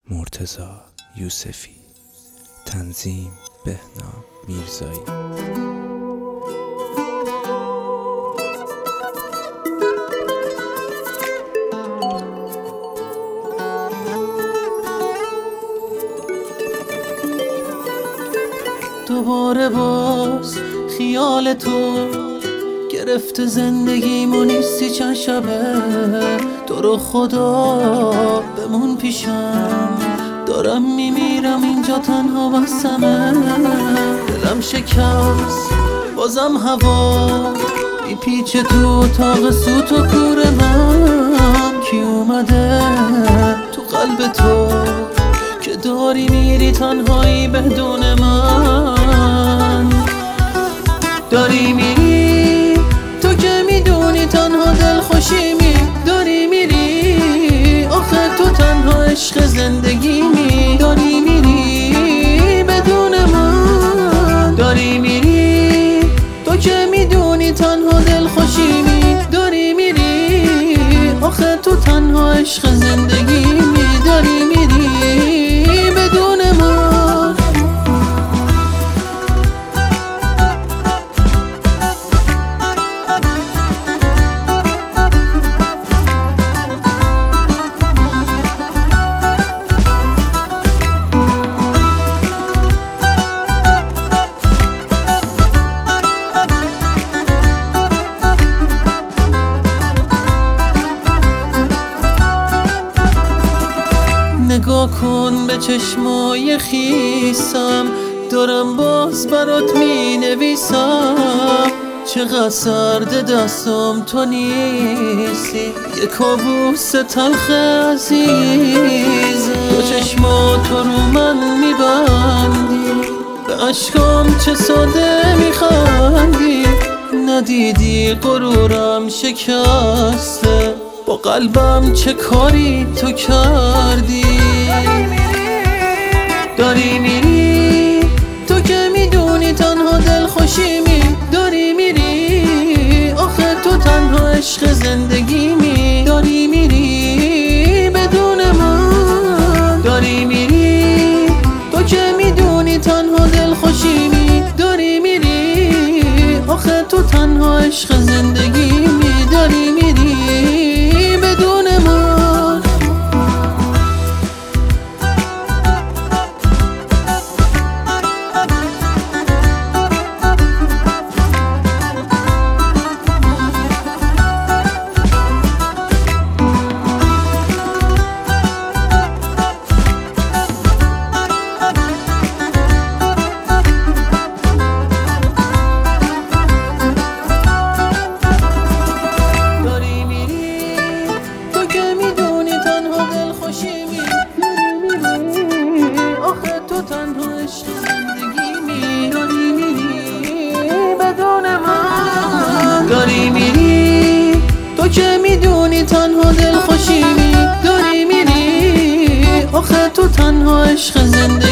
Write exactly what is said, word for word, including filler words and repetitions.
مرتضی یوسفی، تنظیم بهنام میرزایی. دوباره باز خیال تو گرفت زندگیمو، نیستی چند شبه. تو رو خدا بمون پیشم، دارم میمیرم اینجا تنها بستمه. دلم شکست بازم هوا میپیچه تو اتاق سوت و کور من. کی اومده تو قلب تو که داری میری تنهایی بدون من؟ داری میری تو که میدونی تنها دلخوشیمی. داری میری آخه تو تنها عشق زندگیمی. داری میری بدون من. داری میری تو که میدونی تنها دلخوشیمی. داری میری آخه تو تنها عشق زندگیمی. داری میری بدون من. نگاه کن به چشمای خیسم، دارم باز برات می نویسم. چقدر سرد دستم تو نیستی، یه کابوس تلخ عزیزم. تو چشماتو رو من میبندی، به عشقام چه ساده میخندی. ندیدی غرورم شکسته، با قلبم چه کاری تو کردی. داری میری تو که میدونی تنها دلخوشیمی. داری میری آخه تو تنها عشق زندگیمی. داری میری بدون من. داری میری تو که میدونی تنها دلخوشیمی. داری میری آخه تو تنها عشق زندگیمی. داری میری بدون من. تنها عشق زندگیمی. داری میری بدون من. داری میری تو که میدونی تنها دلخوشیمی. داری میری آخه تو تنها عشق زندگیمی.